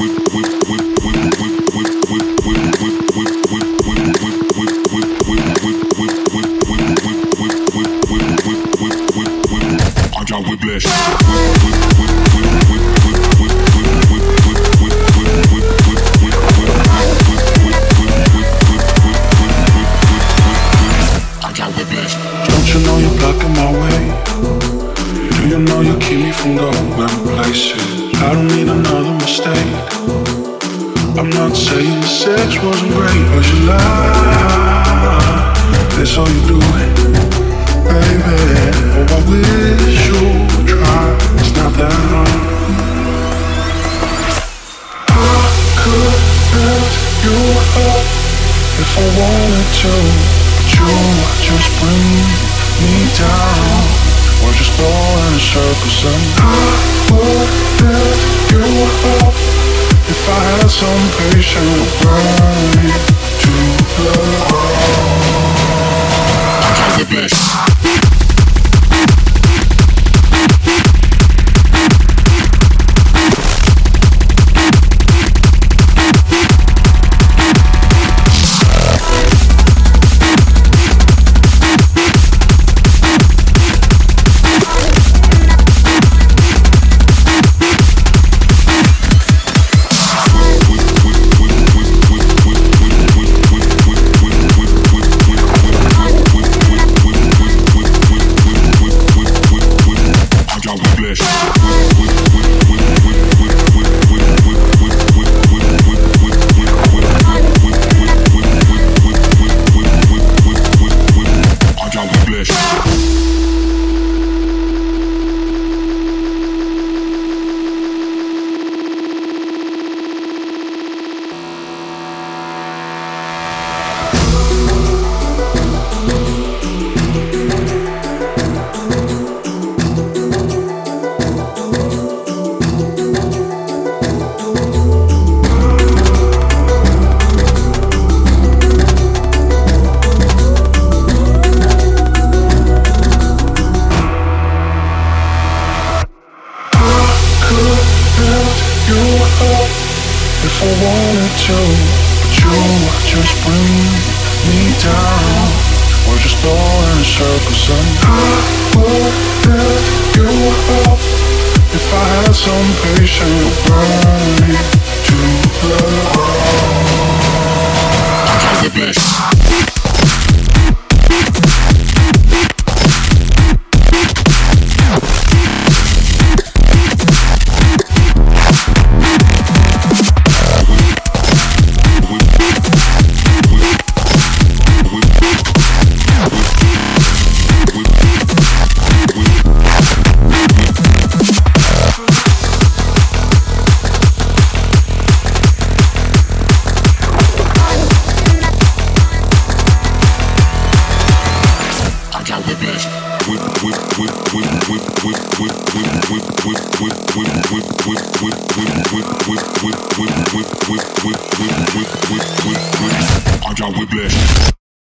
Don't you know you're blocking my way? Do you know you keep me from going places? I don't need another mistake. I'm not saying the sex wasn't great, but you lie. That's all you're doing, baby. Oh, I wish you would try. It's not that hard. I could lift you up if I wanted to, but you just bring me down. We're just going in circles, and I would lift you up if I had some patience. Burn me to the ground. I'm the best. If I wanted to, but you just bring me down. We're just going in circles, and I would lift you up if I had some patience. Burn me to the ground. I'm the best. I'm John Whiplash.